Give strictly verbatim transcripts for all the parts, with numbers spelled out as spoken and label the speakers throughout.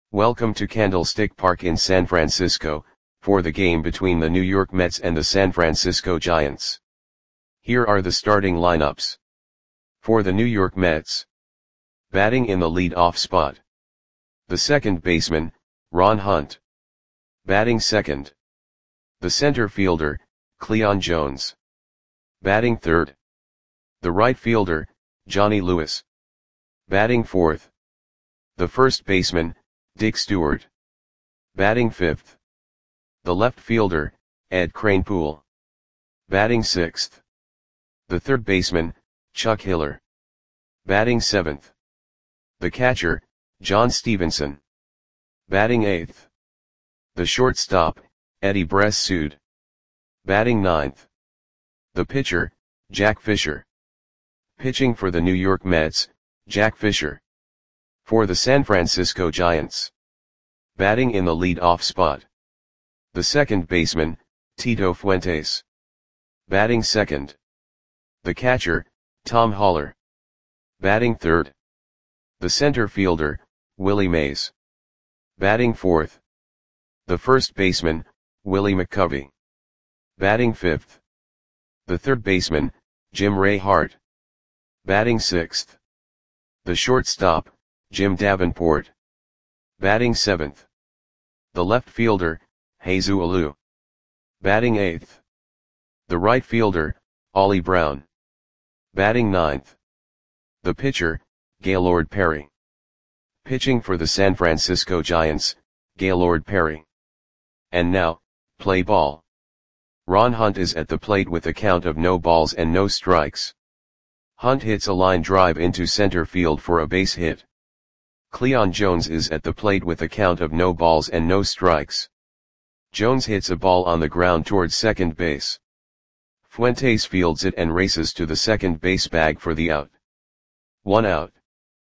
Speaker 1: Welcome to Candlestick Park in San Francisco, for the game between the New York Mets and the San Francisco Giants. Here are the starting lineups. For the New York Mets. Batting in the lead-off spot. The second baseman, Ron Hunt. Batting second. The center fielder, Cleon Jones. Batting third. The right fielder, Johnny Lewis. Batting fourth. The first baseman, Dick Stewart. Batting fifth. The left fielder, Ed Kranepool. Batting sixth. The third baseman, Chuck Hiller. Batting seventh. The catcher, John Stevenson. Batting eighth. The shortstop, Eddie Bressud. Batting ninth. The pitcher, Jack Fisher. Pitching for the New York Mets, Jack Fisher. For the San Francisco Giants. Batting in the lead-off spot. The second baseman, Tito Fuentes. Batting second. The catcher, Tom Haller. Batting third. The center fielder, Willie Mays. Batting fourth. The first baseman, Willie McCovey. Batting fifth. The third baseman, Jim Ray Hart. Batting sixth. The shortstop, Jim Davenport. Batting seventh. The left fielder, Jesus Alou. Batting eighth. The right fielder, Ollie Brown. Batting ninth. The pitcher, Gaylord Perry. Pitching for the San Francisco Giants, Gaylord Perry. And now, play ball. Ron Hunt is at the plate with a count of no balls and no strikes. Hunt hits a line drive into center field for a base hit. Cleon Jones is at the plate with a count of no balls and no strikes. Jones hits a ball on the ground towards second base. Fuentes fields it and races to the second base bag for the out. One out.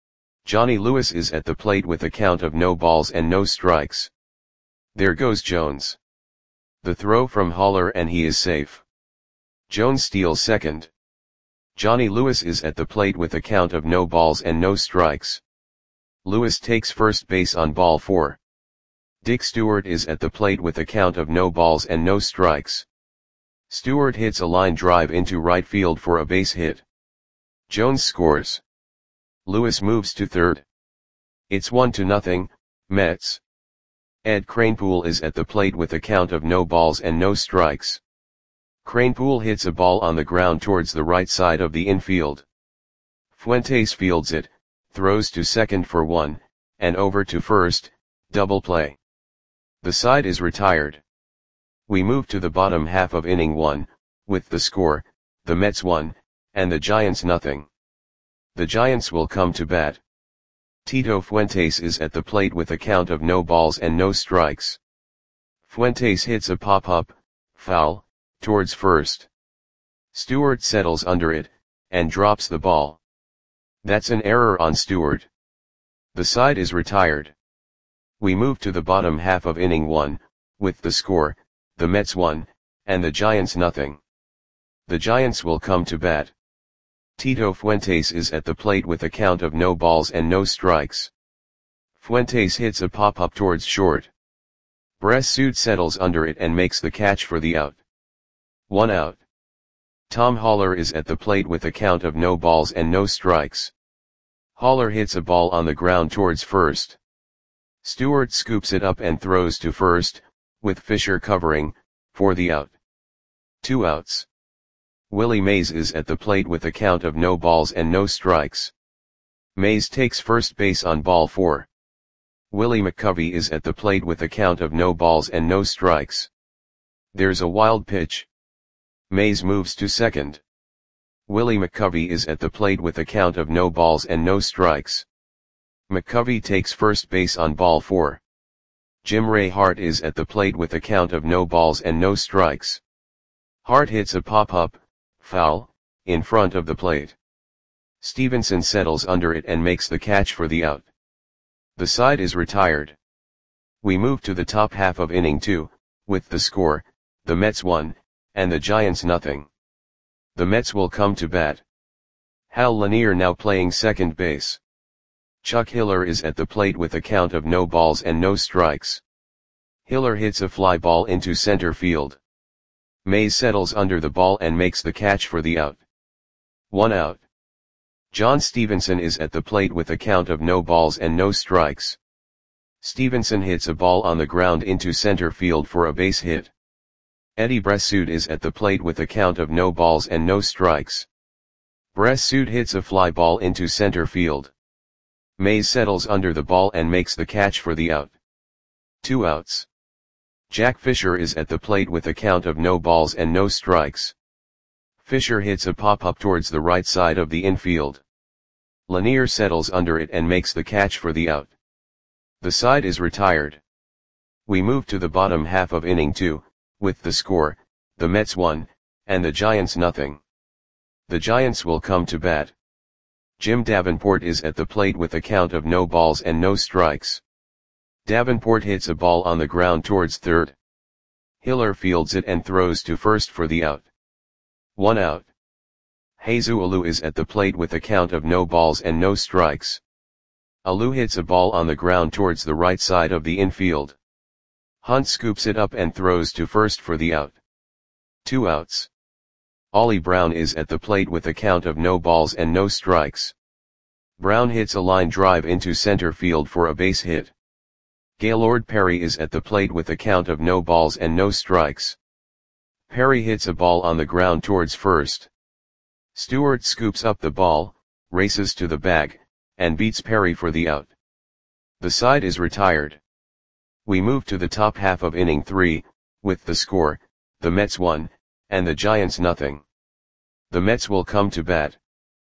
Speaker 1: Johnny Lewis is at the plate with a count of no balls and no strikes. There goes Jones. The throw from Haller and he is safe. Jones steals second. Johnny Lewis is at the plate with a count of no balls and no strikes. Lewis takes first base on ball four. Dick Stewart is at the plate with a count of no balls and no strikes. Stewart hits a line drive into right field for a base hit. Jones scores. Lewis moves to third. It's one to nothing, Mets. Ed Kranepool is at the plate with a count of no balls and no strikes. Kranepool hits a ball on the ground towards the right side of the infield. Fuentes fields it, throws to second for one, and over to first, double play. The side is retired. We move to the bottom half of inning one, with the score, the Mets one, and the Giants nothing. The Giants will come to bat. Tito Fuentes is at the plate with a count of no balls and no strikes. Fuentes hits a pop-up, foul, towards first. Stewart settles under it, and drops the ball. That's an error on Stewart. The side is retired. We move to the bottom half of inning one, with the score, the Mets one, and the Giants nothing. The Giants will come to bat. Tito Fuentes is at the plate with a count of no balls and no strikes. Fuentes hits a pop-up towards short. Bressud settles under it and makes the catch for the out. One out. Tom Haller is at the plate with a count of no balls and no strikes. Haller hits a ball on the ground towards first. Stewart scoops it up and throws to first, with Fisher covering, for the out. Two outs. Willie Mays is at the plate with a count of no balls and no strikes. Mays takes first base on ball four. Willie McCovey is at the plate with a count of no balls and no strikes. There's a wild pitch. Mays moves to second. Willie McCovey is at the plate with a count of no balls and no strikes. McCovey takes first base on ball four. Jim Ray Hart is at the plate with a count of no balls and no strikes. Hart hits a pop-up, foul, in front of the plate. Stevenson settles under it and makes the catch for the out. The side is retired. We move to the top half of inning two, with the score, the Mets one, and the Giants nothing. The Mets will come to bat. Hal Lanier now playing second base. Chuck Hiller is at the plate with a count of no balls and no strikes. Hiller hits a fly ball into center field. Mays settles under the ball and makes the catch for the out. One out. John Stevenson is at the plate with a count of no balls and no strikes. Stevenson hits a ball on the ground into center field for a base hit. Eddie Bressoud is at the plate with a count of no balls and no strikes. Bressoud hits a fly ball into center field. Mays settles under the ball and makes the catch for the out. Two outs. Jack Fisher is at the plate with a count of no balls and no strikes. Fisher hits a pop-up towards the right side of the infield. Lanier settles under it and makes the catch for the out. The side is retired. We move to the bottom half of inning two, with the score, the Mets one, and the Giants nothing. The Giants will come to bat. Jim Davenport is at the plate with a count of no balls and no strikes. Davenport hits a ball on the ground towards third. Hiller fields it and throws to first for the out. One out. Jesus Alou is at the plate with a count of no balls and no strikes. Alou hits a ball on the ground towards the right side of the infield. Hunt scoops it up and throws to first for the out. Two outs. Ollie Brown is at the plate with a count of no balls and no strikes. Brown hits a line drive into center field for a base hit. Gaylord Perry is at the plate with a count of no balls and no strikes. Perry hits a ball on the ground towards first. Stewart scoops up the ball, races to the bag, and beats Perry for the out. The side is retired. We move to the top half of inning three, with the score, the Mets one, and the Giants nothing. The Mets will come to bat.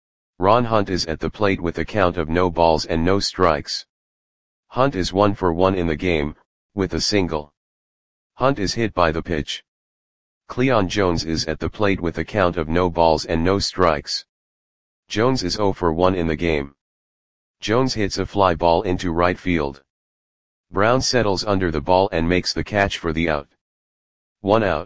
Speaker 1: Ron Hunt is at the plate with a count of no balls and no strikes. Hunt is one for one in the game, with a single. Hunt is hit by the pitch. Cleon Jones is at the plate with a count of no balls and no strikes. Jones is zero for one in the game. Jones hits a fly ball into right field. Brown settles under the ball and makes the catch for the out. One out.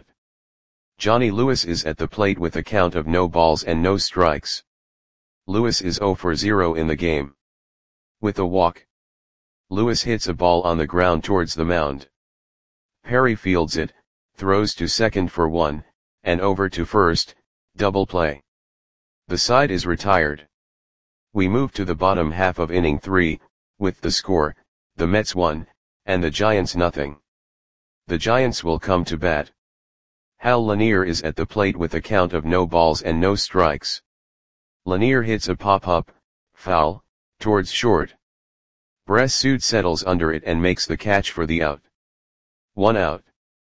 Speaker 1: Johnny Lewis is at the plate with a count of no balls and no strikes. Lewis is zero for zero in the game. With a walk. Lewis hits a ball on the ground towards the mound. Perry fields it, throws to second for one, and over to first, double play. The side is retired. We move to the bottom half of inning three, with the score, the Mets one, and the Giants nothing. The Giants will come to bat. Hal Lanier is at the plate with a count of no balls and no strikes. Lanier hits a pop-up, foul, towards short. Bressoud settles under it and makes the catch for the out. One out.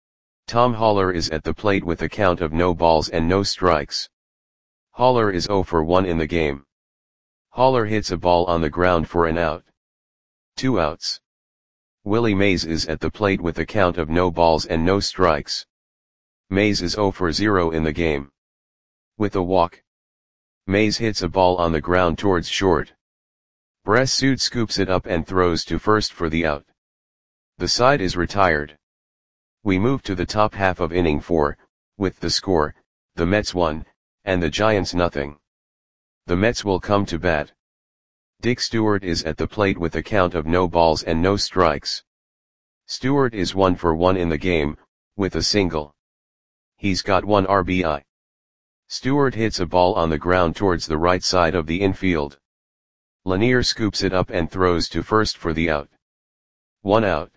Speaker 1: Tom Haller is at the plate with a count of no balls and no strikes. Haller is zero for one in the game. Haller hits a ball on the ground for an out. Two outs. Willie Mays is at the plate with a count of no balls and no strikes. Mays is zero for zero in the game. With a walk. Mays hits a ball on the ground towards short. Bressoud scoops it up and throws to first for the out. The side is retired. We move to the top half of inning four, with the score, the Mets one, and the Giants nothing. The Mets will come to bat. Dick Stewart is at the plate with a count of no balls and no strikes. Stewart is one for one in the game, with a single. He's got one R B I. Stewart hits a ball on the ground towards the right side of the infield. Lanier scoops it up and throws to first for the out. One out.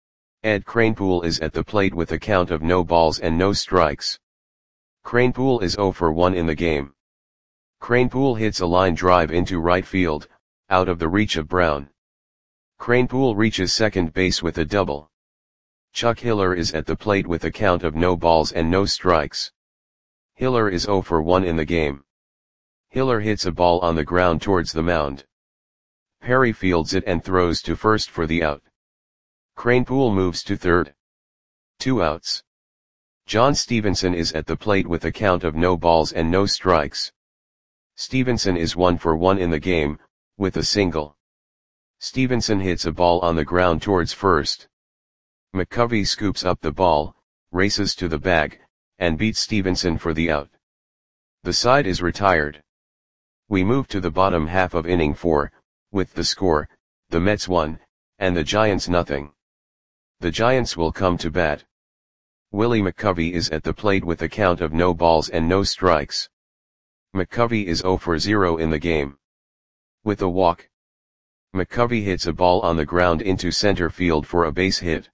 Speaker 1: Ed Kranepool is at the plate with a count of no balls and no strikes. Kranepool is zero for one in the game. Kranepool hits a line drive into right field, out of the reach of Brown. Kranepool reaches second base with a double. Chuck Hiller is at the plate with a count of no balls and no strikes. Hiller is zero for one in the game. Hiller hits a ball on the ground towards the mound. Perry fields it and throws to first for the out. Kranepool moves to third. Two outs. John Stevenson is at the plate with a count of no balls and no strikes. Stevenson is one for one in the game, with a single. Stevenson hits a ball on the ground towards first. McCovey scoops up the ball, races to the bag, and beats Stevenson for the out. The side is retired. We move to the bottom half of inning four, with the score, the Mets one, and the Giants nothing. The Giants will come to bat. Willie McCovey is at the plate with a count of no balls and no strikes. McCovey is zero for zero in the game. With a walk, McCovey hits a ball on the ground into center field for a base hit.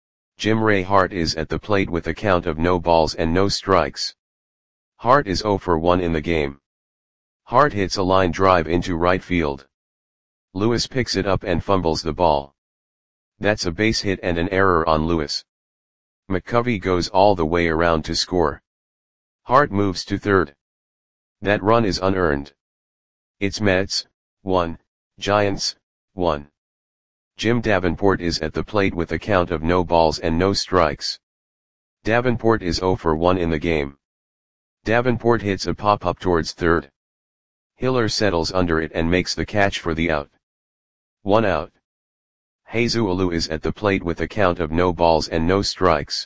Speaker 1: Jim Ray Hart is at the plate with a count of no balls and no strikes. Hart is zero for one in the game. Hart hits a line drive into right field. Lewis picks it up and fumbles the ball. That's a base hit and an error on Lewis. McCovey goes all the way around to score. Hart moves to third. That run is unearned. It's Mets, one, Giants, one. Jim Davenport is at the plate with a count of no balls and no strikes. Davenport is zero for one in the game. Davenport hits a pop-up towards third. Hiller settles under it and makes the catch for the out. One out. Jesus Alou is at the plate with a count of no balls and no strikes.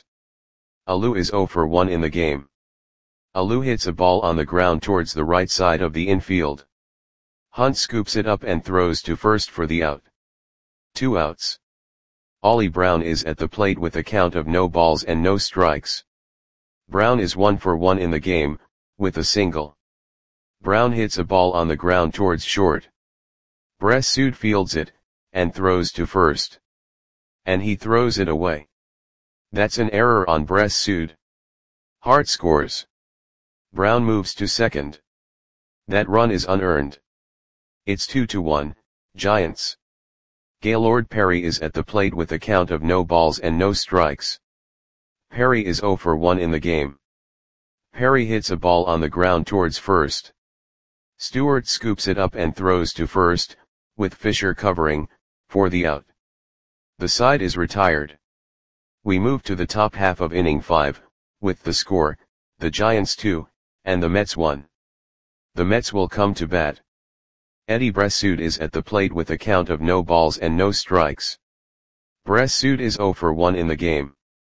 Speaker 1: Alou is zero for one in the game. Alou hits a ball on the ground towards the right side of the infield. Hunt scoops it up and throws to first for the out. Two outs. Ollie Brown is at the plate with a count of no balls and no strikes. Brown is one for one in the game, with a single. Brown hits a ball on the ground towards short. Bressud fields it, and throws to first. And he throws it away. That's an error on Bressud. Hart scores. Brown moves to second. That run is unearned. It's two to one, Giants. Gaylord Perry is at the plate with a count of no balls and no strikes. Perry is zero for one in the game. Perry hits a ball on the ground towards first. Stewart scoops it up and throws to first, with Fisher covering, for the out. The side is retired. We move to the top half of inning five, with the score, the Giants two, and the Mets one. The Mets will come to bat. Eddie Bressud is at the plate with a count of no balls and no strikes. Bressud is zero for one in the game.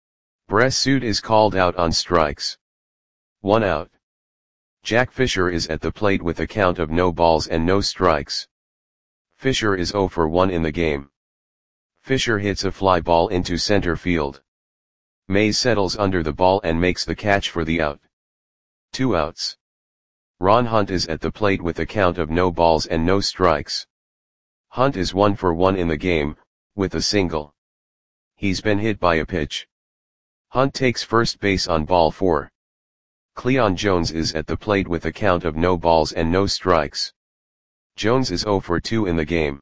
Speaker 1: Bressud is called out on strikes. One out. Jack Fisher is at the plate with a count of no balls and no strikes. Fisher is zero for one in the game. Fisher hits a fly ball into center field. Mays settles under the ball and makes the catch for the out. Two outs. Ron Hunt is at the plate with a count of no balls and no strikes. Hunt is one for one in the game, with a single. He's been hit by a pitch. Hunt takes first base on ball four. Cleon Jones is at the plate with a count of no balls and no strikes. Jones is zero for two in the game.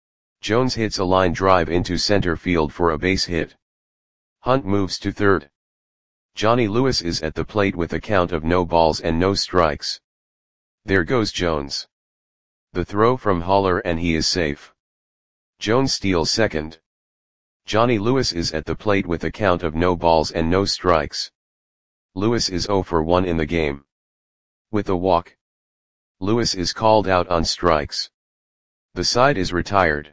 Speaker 1: Jones hits a line drive into center field for a base hit. Hunt moves to third. Johnny Lewis is at the plate with a count of no balls and no strikes. There goes Jones. The throw from Haller and he is safe. Jones steals second. Johnny Lewis is at the plate with a count of no balls and no strikes. Lewis is zero for one in the game. With a walk, Lewis is called out on strikes. The side is retired.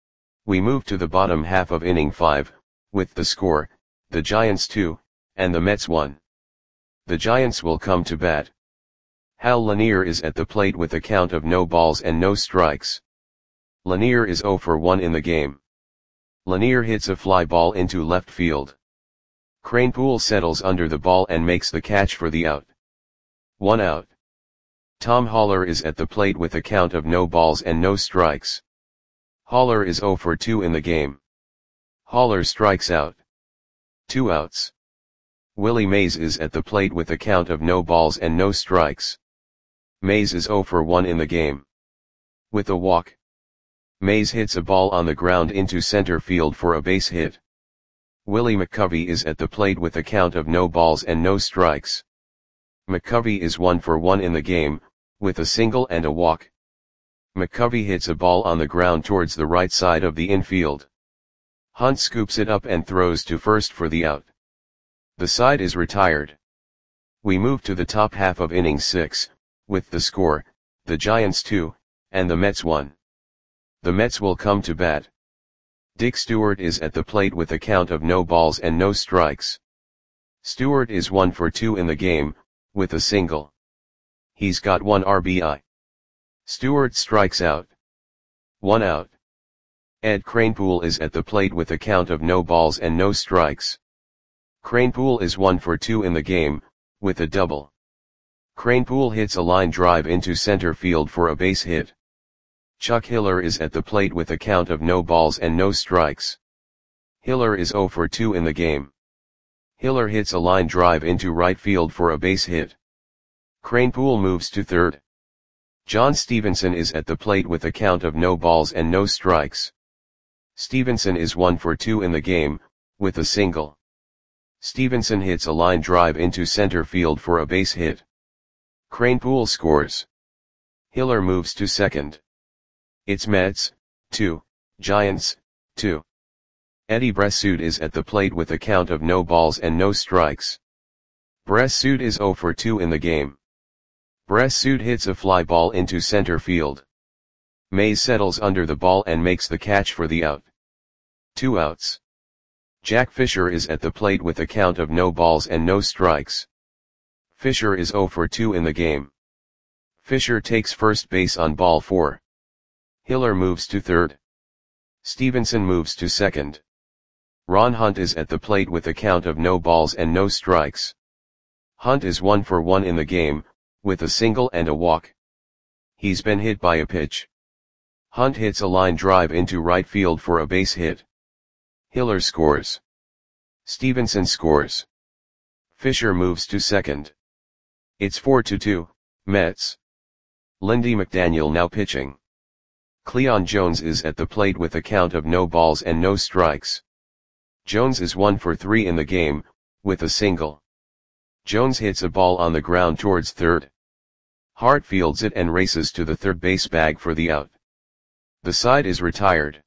Speaker 1: We move to the bottom half of inning five, with the score, the Giants two, and the Mets one. The Giants will come to bat. Hal Lanier is at the plate with a count of no balls and no strikes. Lanier is zero for one in the game. Lanier hits a fly ball into left field. Kranepool settles under the ball and makes the catch for the out. One out. Tom Haller is at the plate with a count of no balls and no strikes. Haller is zero for two in the game. Haller strikes out. Two outs. Willie Mays is at the plate with a count of no balls and no strikes. Mays is zero for one in the game. With a walk, Mays hits a ball on the ground into center field for a base hit. Willie McCovey is at the plate with a count of no balls and no strikes. McCovey is one for one in the game, with a single and a walk. McCovey hits a ball on the ground towards the right side of the infield. Hunt scoops it up and throws to first for the out. The side is retired. We move to the top half of inning six, with the score, the Giants two, and the Mets one. The Mets will come to bat. Dick Stewart is at the plate with a count of no balls and no strikes. Stewart is one for two in the game, with a single. He's got one R B I. Stewart strikes out. One out. Ed Kranepool is at the plate with a count of no balls and no strikes. Kranepool is one for two in the game, with a double. Kranepool hits a line drive into center field for a base hit. Chuck Hiller is at the plate with a count of no balls and no strikes. Hiller is zero for two in the game. Hiller hits a line drive into right field for a base hit. Kranepool moves to third. John Stevenson is at the plate with a count of no balls and no strikes. Stevenson is one for two in the game, with a single. Stevenson hits a line drive into center field for a base hit. Kranepool scores. Hiller moves to second. It's Mets, two, Giants, two. Eddie Bressoud is at the plate with a count of no balls and no strikes. Bressoud is zero for two in the game. Bressoud hits a fly ball into center field. Mays settles under the ball and makes the catch for the out. Two outs. Jack Fisher is at the plate with a count of no balls and no strikes. Fisher is zero for two in the game. Fisher takes first base on ball four. Hiller moves to third. Stevenson moves to second. Ron Hunt is at the plate with a count of no balls and no strikes. Hunt is one for one in the game, with a single and a walk. He's been hit by a pitch. Hunt hits a line drive into right field for a base hit. Hiller scores. Stevenson scores. Fisher moves to second. It's four to two, Mets. Lindy McDaniel now pitching. Cleon Jones is at the plate with a count of no balls and no strikes. Jones is one for three in the game, with a single. Jones hits a ball on the ground towards third. Hart fields it and races to the third base bag for the out. The side is retired.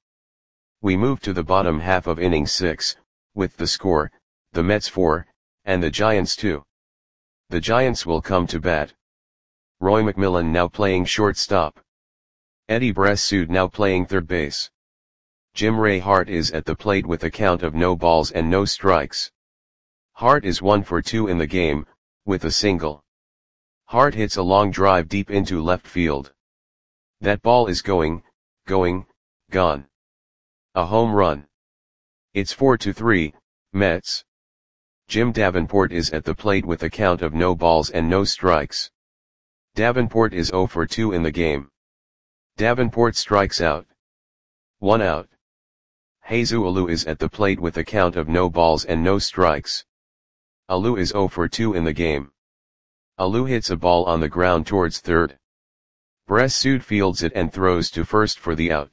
Speaker 1: We move to the bottom half of inning six, with the score, the Mets four, and the Giants two. The Giants will come to bat. Roy McMillan now playing shortstop. Eddie Bressoud now playing third base. Jim Ray Hart is at the plate with a count of no balls and no strikes. Hart is one for two in the game, with a single. Hart hits a long drive deep into left field. That ball is going, going, gone. A home run. It's four to three, Mets. Jim Davenport is at the plate with a count of no balls and no strikes. Davenport is zero for two in the game. Davenport strikes out. One out. Jesus Alou is at the plate with a count of no balls and no strikes. Alou is zero for two in the game. Alou hits a ball on the ground towards third. Bressoud fields it and throws to first for the out.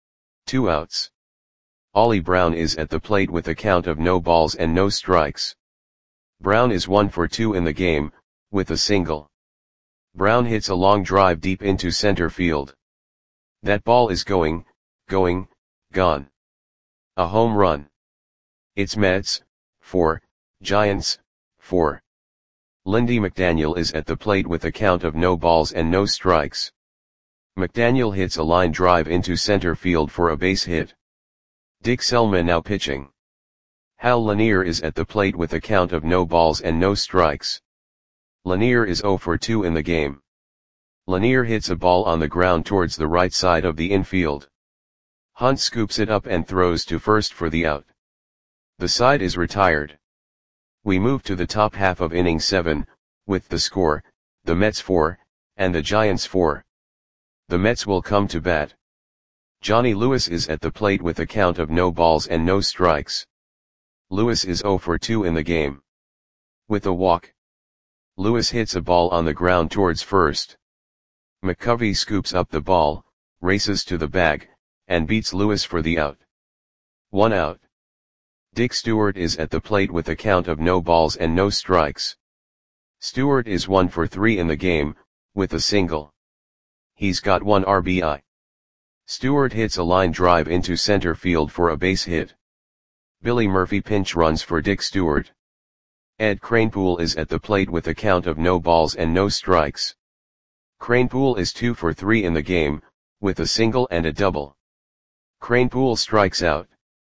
Speaker 1: Two outs. Ollie Brown is at the plate with a count of no balls and no strikes. Brown is one for two in the game, with a single. Brown hits a long drive deep into center field. That ball is going, going, gone. A home run. It's Mets, four, Giants, four. Lindy McDaniel is at the plate with a count of no balls and no strikes. McDaniel hits a line drive into center field for a base hit. Dick Selma now pitching. Hal Lanier is at the plate with a count of no balls and no strikes. Lanier is zero for two in the game. Lanier hits a ball on the ground towards the right side of the infield. Hunt scoops it up and throws to first for the out. The side is retired. We move to the top half of inning seven, with the score, the Mets four, and the Giants four. The Mets will come to bat. Johnny Lewis is at the plate with a count of no balls and no strikes. Lewis is zero for two in the game. With a walk. Lewis hits a ball on the ground towards first. McCovey scoops up the ball, races to the bag, and beats Lewis for the out. One out. Dick Stewart is at the plate with a count of no balls and no strikes. Stewart is one for three in the game, with a single. He's got one R B I. Stewart hits a line drive into center field for a base hit. Billy Murphy pinch runs for Dick Stewart. Ed Kranepool is at the plate with a count of no balls and no strikes. Kranepool is two for three in the game, with a single and a double. Kranepool strikes out.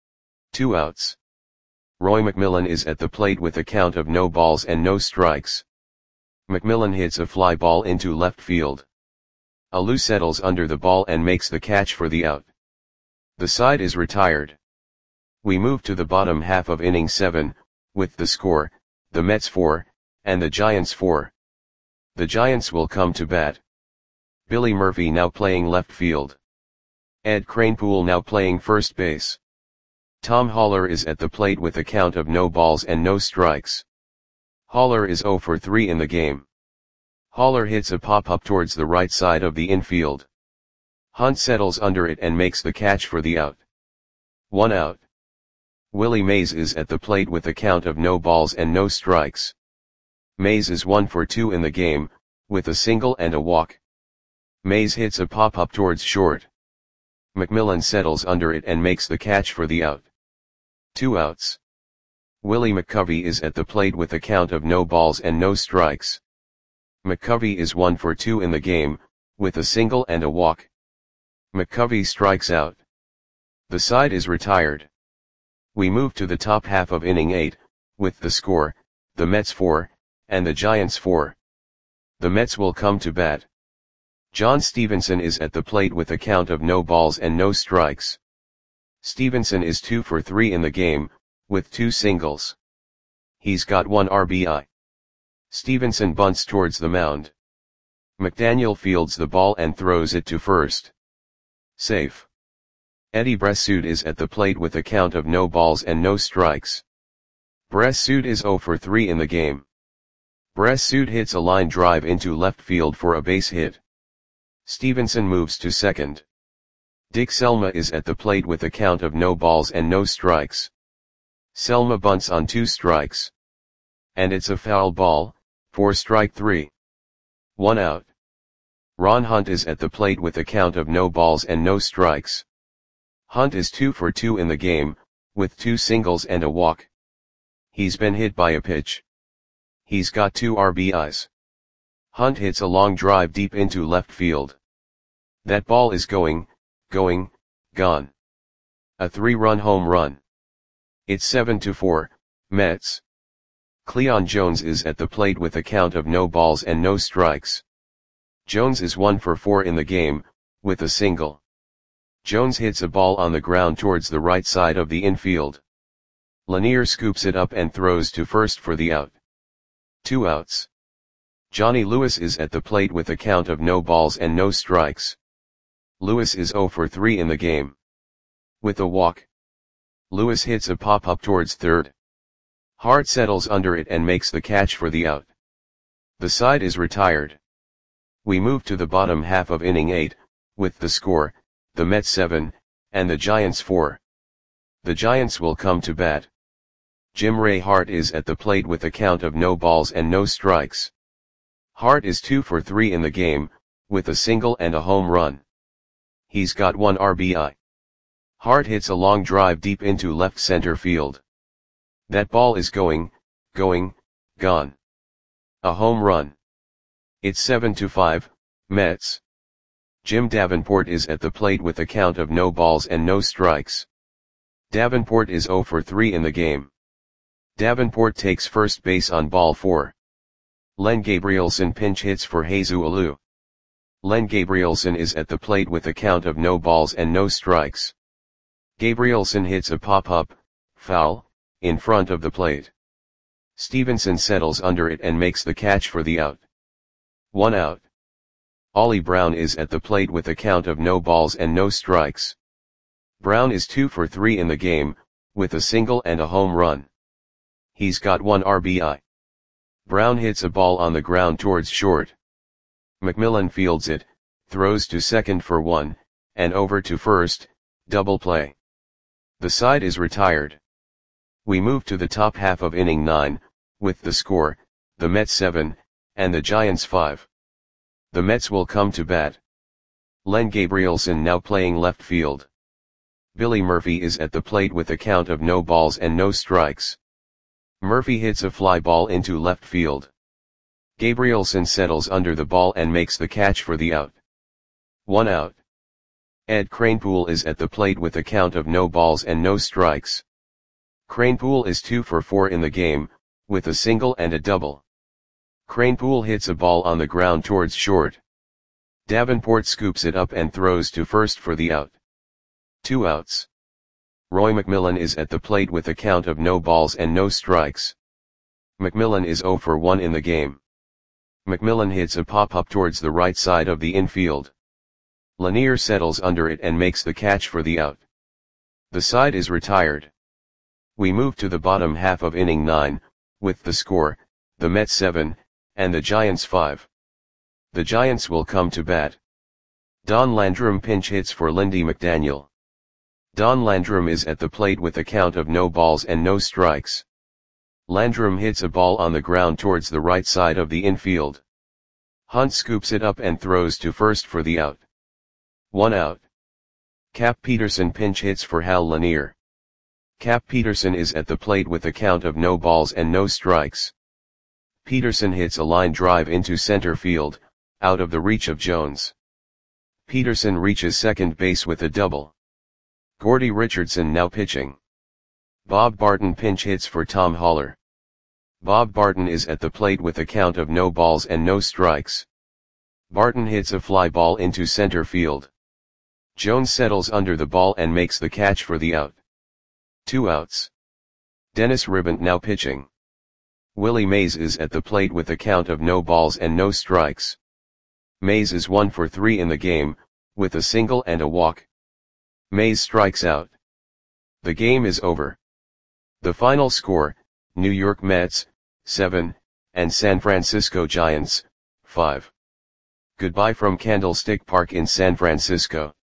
Speaker 1: Two outs. Roy McMillan is at the plate with a count of no balls and no strikes. McMillan hits a fly ball into left field. Alou settles under the ball and makes the catch for the out. The side is retired. We move to the bottom half of inning seven, with the score, the Mets four, and the Giants four. The Giants will come to bat. Billy Murphy now playing left field. Ed Kranepool now playing first base. Tom Haller is at the plate with a count of no balls and no strikes. Haller is oh for three in the game. Haller hits a pop-up towards the right side of the infield. Hunt settles under it and makes the catch for the out. One out. Willie Mays is at the plate with a count of no balls and no strikes. Mays is one for two in the game, with a single and a walk. Mays hits a pop-up towards short. McMillan settles under it and makes the catch for the out. Two outs. Willie McCovey is at the plate with a count of no balls and no strikes. McCovey is one for two in the game, with a single and a walk. McCovey strikes out. The side is retired. We move to the top half of inning eight, with the score, the Mets four, and the Giants four. The Mets will come to bat. John Stevenson is at the plate with a count of no balls and no strikes. Stevenson is two for three in the game, with two singles. He's got one R B I. Stevenson bunts towards the mound. McDaniel fields the ball and throws it to first. Safe. Eddie Bressoud is at the plate with a count of no balls and no strikes. Bressoud is oh for three in the game. Bressoud hits a line drive into left field for a base hit. Stevenson moves to second. Dick Selma is at the plate with a count of no balls and no strikes. Selma bunts on two strikes. And it's a foul ball, for strike three. One out. Ron Hunt is at the plate with a count of no balls and no strikes. Hunt is two for two in the game, with two singles and a walk. He's been hit by a pitch. He's got two R B Is. Hunt hits a long drive deep into left field. That ball is going, going, gone. A three-run home run. It's seven to four, Mets. Cleon Jones is at the plate with a count of no balls and no strikes. Jones is one for four in the game, with a single. Jones hits a ball on the ground towards the right side of the infield. Lanier scoops it up and throws to first for the out. Two outs. Johnny Lewis is at the plate with a count of no balls and no strikes. Lewis is oh for three in the game. With a walk. Lewis hits a pop-up towards third. Hart settles under it and makes the catch for the out. The side is retired. We move to the bottom half of inning eight, with the score, the Mets seven, and the Giants four. The Giants will come to bat. Jim Ray Hart is at the plate with a count of no balls and no strikes. Hart is two for three in the game, with a single and a home run. He's got one R B I. Hart hits a long drive deep into left center field. That ball is going, going, gone. A home run. It's seven to five, Mets. Jim Davenport is at the plate with a count of no balls and no strikes. Davenport is oh for three in the game. Davenport takes first base on ball four. Len Gabrielson pinch hits for Jesus Alou. Len Gabrielson is at the plate with a count of no balls and no strikes. Gabrielson hits a pop-up, foul, in front of the plate. Stevenson settles under it and makes the catch for the out. One out. Ollie Brown is at the plate with a count of no balls and no strikes. Brown is two for three in the game, with a single and a home run. He's got one R B I. Brown hits a ball on the ground towards short. McMillan fields it, throws to second for one, and over to first, double play. The side is retired. We move to the top half of inning nine, with the score, the Mets seven, and the Giants five. The Mets will come to bat. Len Gabrielson now playing left field. Billy Murphy is at the plate with a count of no balls and no strikes. Murphy hits a fly ball into left field. Gabrielson settles under the ball and makes the catch for the out. One out. Ed Kranepool is at the plate with a count of no balls and no strikes. Kranepool is two for four in the game, with a single and a double. Kranepool hits a ball on the ground towards short. Davenport scoops it up and throws to first for the out. Two outs. Roy McMillan is at the plate with a count of no balls and no strikes. McMillan is zero for one in the game. McMillan hits a pop-up towards the right side of the infield. Lanier settles under it and makes the catch for the out. The side is retired. We move to the bottom half of inning nine, with the score, the Mets seven, and the Giants five. The Giants will come to bat. Don Landrum pinch hits for Lindy McDaniel. Don Landrum is at the plate with a count of no balls and no strikes. Landrum hits a ball on the ground towards the right side of the infield. Hunt scoops it up and throws to first for the out. One out. Cap Peterson pinch hits for Hal Lanier. Cap Peterson is at the plate with a count of no balls and no strikes. Peterson hits a line drive into center field, out of the reach of Jones. Peterson reaches second base with a double. Gordy Richardson now pitching. Bob Barton pinch hits for Tom Haller. Bob Barton is at the plate with a count of no balls and no strikes. Barton hits a fly ball into center field. Jones settles under the ball and makes the catch for the out. Two outs. Dennis Ribbant now pitching. Willie Mays is at the plate with a count of no balls and no strikes. Mays is one for three in the game, with a single and a walk. Mays strikes out. The game is over. The final score, New York Mets, seven, and San Francisco Giants, five. Goodbye from Candlestick Park in San Francisco.